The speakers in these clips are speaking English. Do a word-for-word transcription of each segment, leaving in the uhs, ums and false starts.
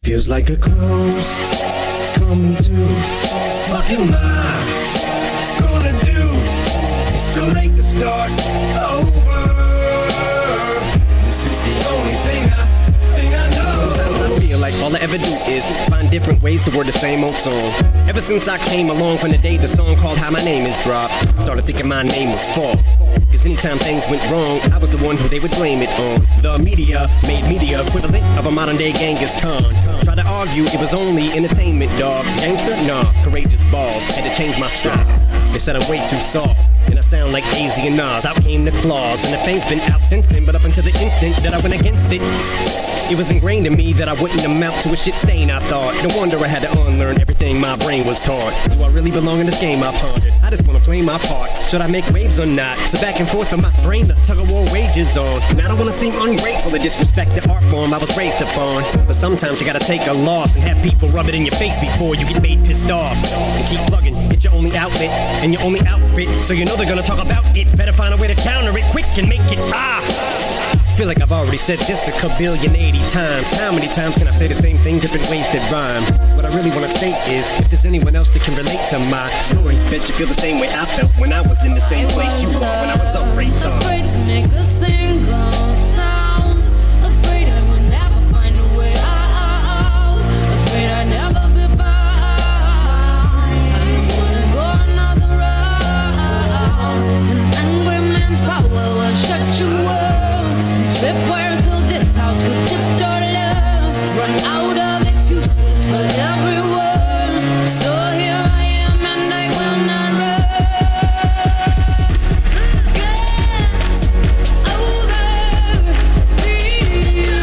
Feels like a close, it's coming to. Fuck am I gonna do? It's too late to start over. This is the only thing I, thing I know. Sometimes I feel like all I ever do is find different ways to word the same old song. Ever since I came along from the day the song called How My Name Is dropped, started thinking my name was fault. Cause anytime things went wrong, I was the one who they would blame it on. The media made media equivalent of a modern day Genghis Khan. Tried to argue it was only entertainment, dog. Gangster? Nah, courageous balls. Had to change my strap. They said I'm way too soft, and I sound like A Z and Nas. Out came the claws, and the fame's been out since then. But up until the instant that I went against it, it was ingrained in me that I wouldn't amount to a shit stain, I thought. No wonder I had to unlearn everything my brain was taught. Do I really belong in this game, I pondered? I just wanna play my part. Should I make waves or not? So back and forth from my brain, the tug-of-war wages on. And I don't wanna seem ungrateful or disrespect the art form I was raised upon. But sometimes you gotta take a loss and have people rub it in your face before you get made pissed off. And keep plugging, it's your only outlet and your only outfit. So you know they're gonna talk about it. Better find a way to counter it quick and make it ah. Feel like I've already said this a kabillion eighty times. How many times can I say the same thing, different ways that rhyme? What I really wanna say is, if there's anyone else that can relate to my story, bet you feel the same way I felt when I was in the same place you were when I was afraid to. Afraid to make a single sound. Afraid I would never find a way out. Afraid I'd never be found. I don't wanna go another round. An angry man's power will shut you up. Tripwires build this house with tiptoe love. Run out of excuses for everyone. So here I am and I will not run. Gets over fear.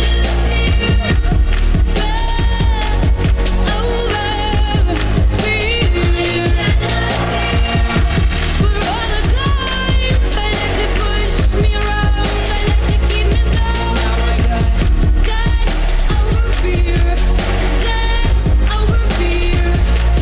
Gets over fear. For all the times I let you push me around, I let you keep me down. Oh my God, that's our fear. That's our fear.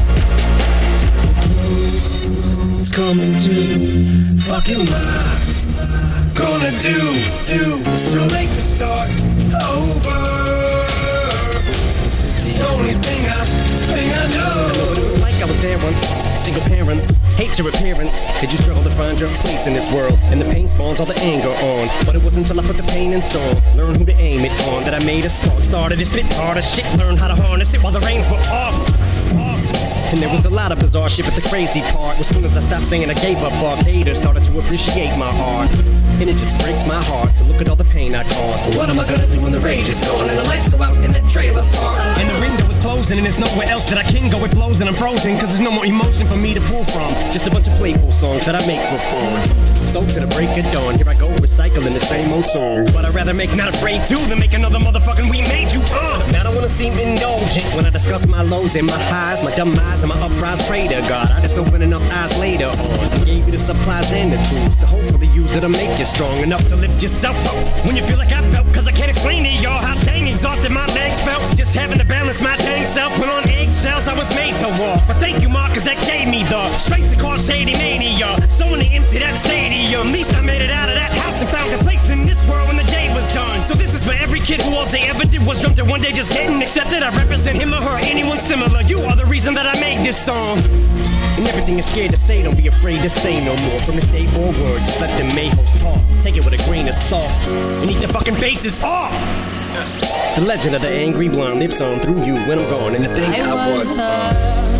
It's coming to. Fuck am I gonna do? Do it's too late to start over. This is the only thing I, thing I know. It was like I was there once. Single parents, hate your appearance. Did you struggle to find your place in this world? And the pain spawns all the anger on. But it wasn't until I put the pain in song, learn who to aim it on, that I made a spark. Started to spit harder shit, learn how to harness it while the reins were off. And there was a lot of bizarre shit, but the crazy part was soon as I stopped saying I gave up, fuck haters started to appreciate my art. And it just breaks my heart to look at all the pain I caused. But what am I gonna do when the rage is gone and the lights go out in that trailer park? And the window is closing and there's nowhere else that I can go. It flows and I'm frozen, cause there's no more emotion for me to pull from. Just a bunch of playful songs that I make for fun. So to the break of dawn, here I go recycling the same old song. But I'd rather make Not Afraid to than make another motherfucking We Made You uh. Now I don't wanna seem indulgent when I discuss my lows and my highs, my dumb eyes and my uprise. Pray to God, I just open enough eyes later on and gave you the supplies and the tools to hopefully use it to make you strong enough to lift yourself up. When you feel like I felt, cause I can't explain to y'all how dang exhausted my legs felt. Just having to balance my dang self. Put on eggshells, I was made to walk. But thank you, Mark, cause that gave me the strength to cause shady mania. So when they empty that stadium, least I made it out of that house and found a place in this world when the day was done. So this is for every kid who all they ever did was jump to one day just getting accepted. I represent him or her, anyone similar. You are the reason that I made this song. And everything you're scared to say, don't be afraid to say no more. From this day forward, just let the mayhoes talk. Take it with a grain of salt and eat the fucking faces off. The legend of the angry blonde lives on through you when I'm gone. And to think I, I was, was uh,